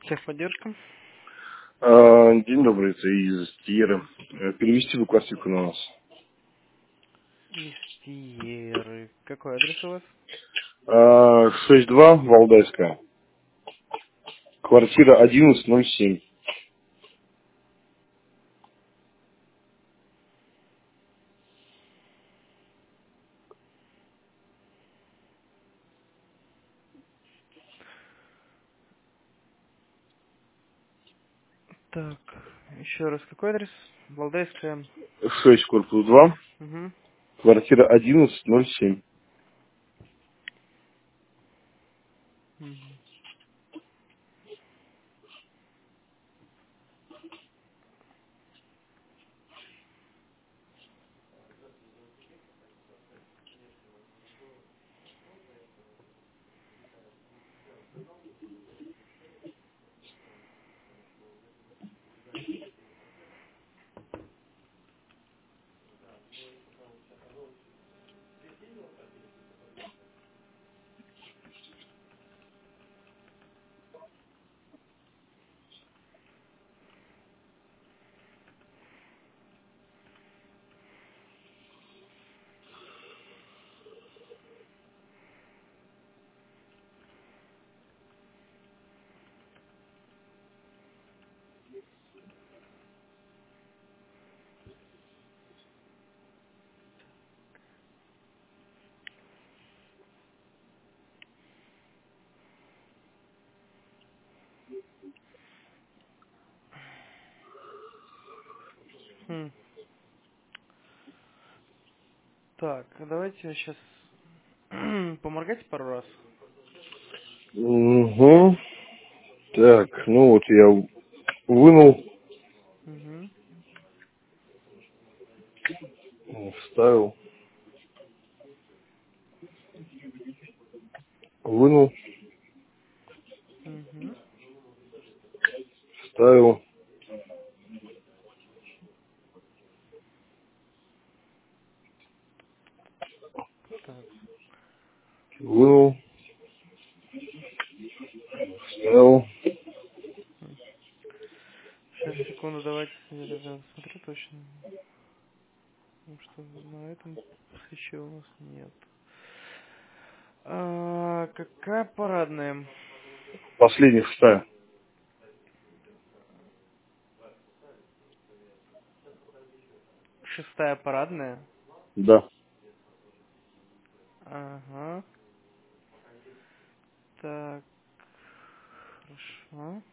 Техподдержка. День добрый, это из Тиера. Перевести бы квартирку на нас. Из Тиеры. Какой адрес у вас? 6-2, Валдайская. Квартира 1107. Так, еще раз, какой адрес? Валдайская. 6, корпус 2. Угу. Квартира 1107. Мгм. Хм. Так, давайте сейчас поморгайте пару раз. Угу. Так, ну вот я вынул, Угу. вставил, вынул, Угу. вставил, Так, вынул, вставил. сейчас, секунду, давайте я посмотрю точно. Потому что на этом свече у нас нет. Какая парадная? Последний вставил. Шестая парадная? Да. Ага. Так, хорошо.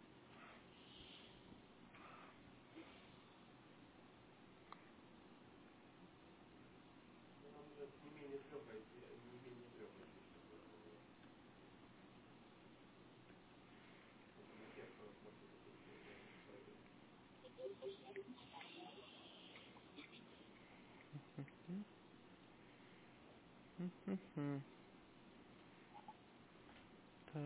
Мгм. Так.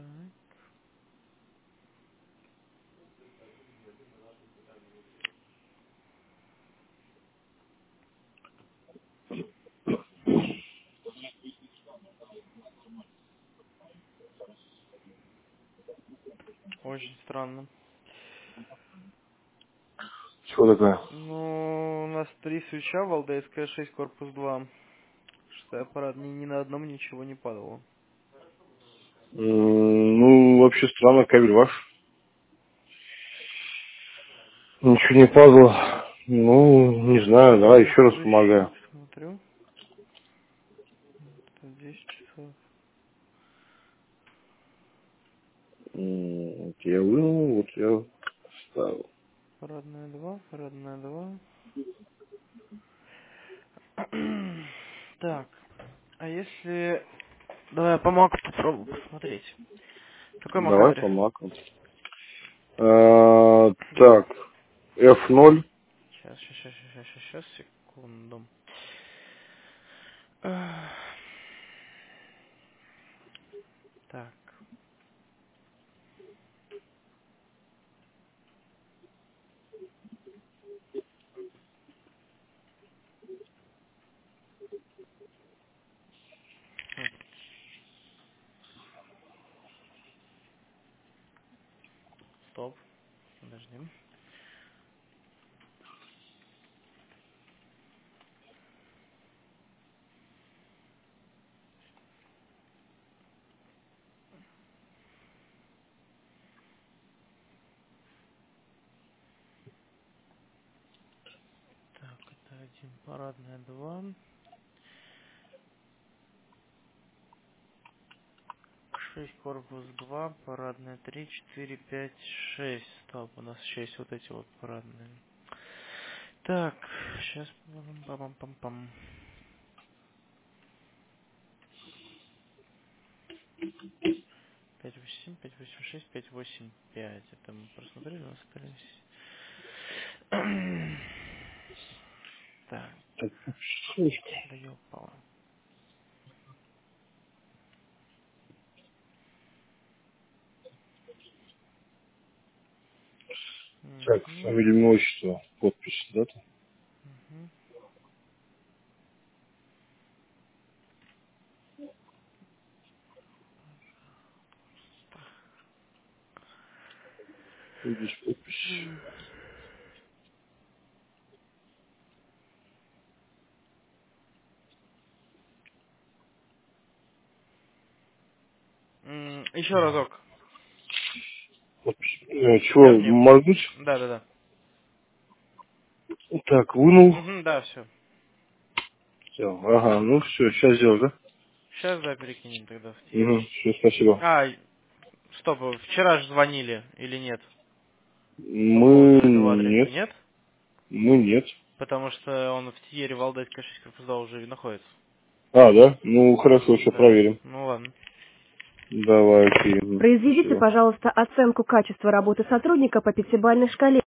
Очень странно. Что такое? Ну, у нас три свеча, Валдайская 6, корпус 2. Шестая аппарат, ни на одном ничего не падало. Ну, вообще странно, кабель ваш. Ничего не падало. Ну, не знаю, давай Сейчас еще раз следующий помогаю. посмотрю. Это 10 часов. Вот я вынул, вот я вставил. Парадная 2, парадная 2. Так, а если... Давай я по маку попробую посмотреть. Какой Давай MAC-адрес? по маку. Так, F0. Сейчас, секунду. Ах, Так, Стоп. Подожди. Так, это 1, парадная 2. 6, корпус 2, парадная 3, 4, 5, 6. Стоп, у нас 6 вот эти вот парадные. Так, сейчас. Пам-пам-пам-пам. 587, 586, 585. Это мы просмотрели, у нас остались. Так, Так, слушай. да ёпала. Так, Угу, фамилия, отчество, подпись, дата. угу. Здесь подпись. Еще разок. Подпись. Чего, Дерни. моргнуть? Да. Так, вынул. Угу, да, все. Все. Ага, ну все, сейчас сделал, да? Сейчас, да, перекинем тогда в Тир. Угу, все, спасибо. А, стоп, вчера же звонили или нет? По Мы поводу этого адреса, нет. нет? Мы нет. Потому что он в Тиере, Валдайская 6 корпусда уже находится. А, да? Ну, хорошо, все Да. проверим. Ну ладно. Давай, окей. Произведите, Спасибо. пожалуйста, оценку качества работы сотрудника по пятибалльной шкале.